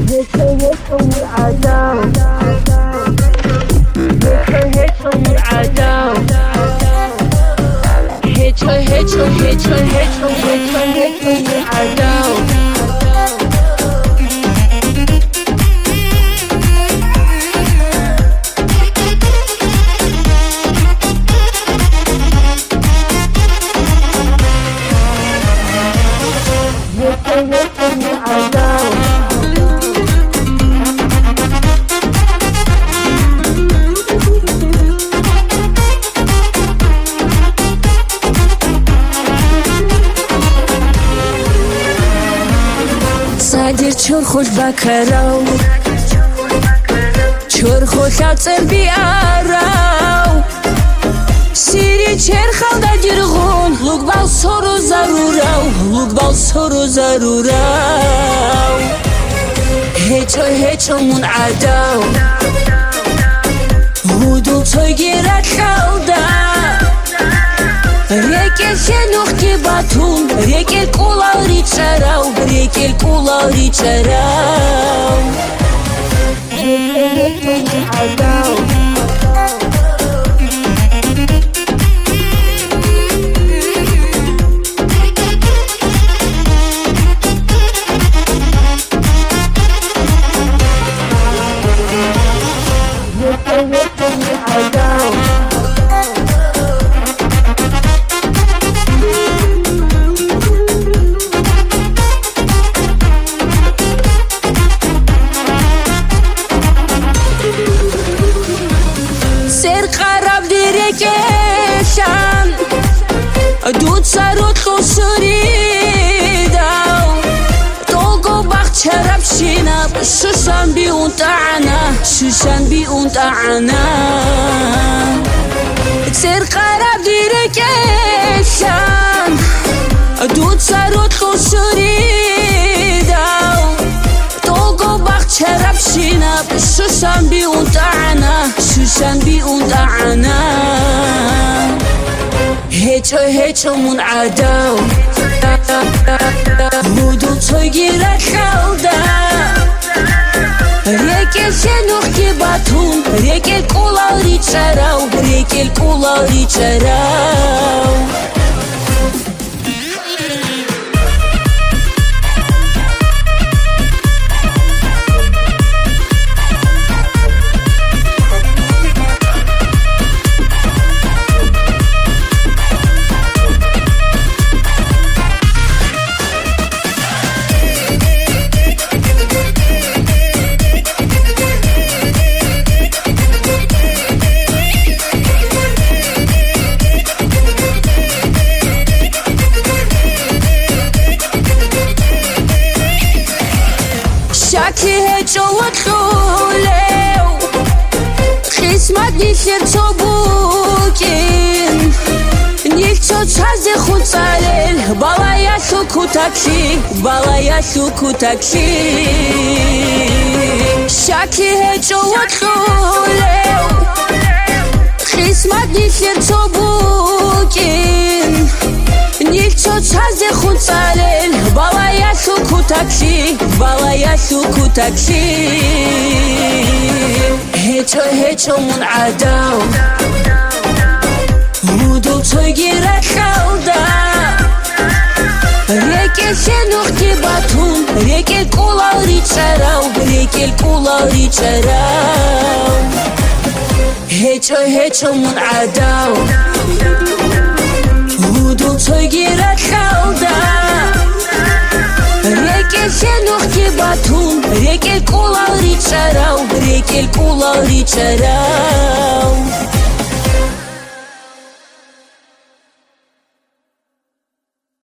چور خوش بکراو چور خوش اتر بیاراو سیری چر خالدا جرغون لوگ بال سورو ضروراو هیچو من عداو هودو توی گیرد خالدا ریکل شنوخ کی باتون ریکل کولاری چراو کشان دود سرود خسوریداو توگو بخت شرب شینب شوشان بی اون تعنا سر قرب دیره کشان دود سرود خسوریداو توگو بخت شرب شینب شوشان بی اون تعنا هیچو من عداو هودو توی گیرد خالدا ریکل شنوخ کی باتون ریکل کولاری چراو شاکی هیچو خولو قسمت نیشر تو بوکین نیچو چاز خود سالل بالای شوکو تکشی شاکی هیچو خولو قسمت نیشر تو بوکین نیچو چاز خود سالل بالای شوکو تکشی هیچو من عداو هودو توی گیرد خالدا ریکل شنوخ کی باتون ریکل کولاری چراو هیچو من عداو هودو توی گیرد خالدا ریکل شنوخ کی باتون ریکل کولاری چراو